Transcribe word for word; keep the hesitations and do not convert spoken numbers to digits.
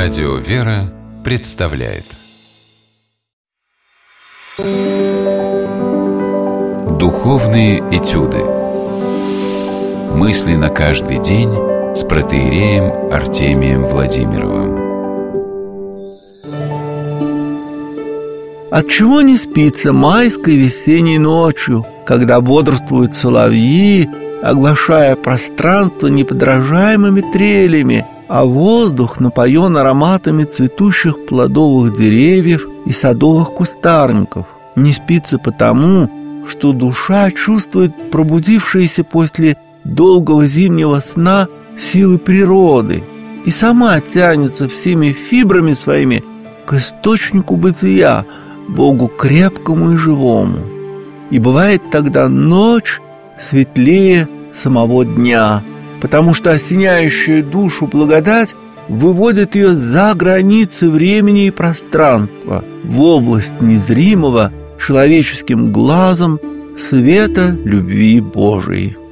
Радио «Вера» представляет Духовные этюды. Мысли на каждый день с протоиереем Артемием Владимировым. Отчего не спится майской весенней ночью, когда бодрствуют соловьи, оглашая пространство неподражаемыми трелями, а воздух напоен ароматами цветущих плодовых деревьев и садовых кустарников? Не спится потому, что душа чувствует пробудившиеся после долгого зимнего сна силы природы и сама тянется всеми фибрами своими к источнику бытия, Богу крепкому и живому. И бывает тогда ночь светлее самого дня, потому что осеняющая душу благодать выводит ее за границы времени и пространства, в область незримого человеческим глазом света любви Божией.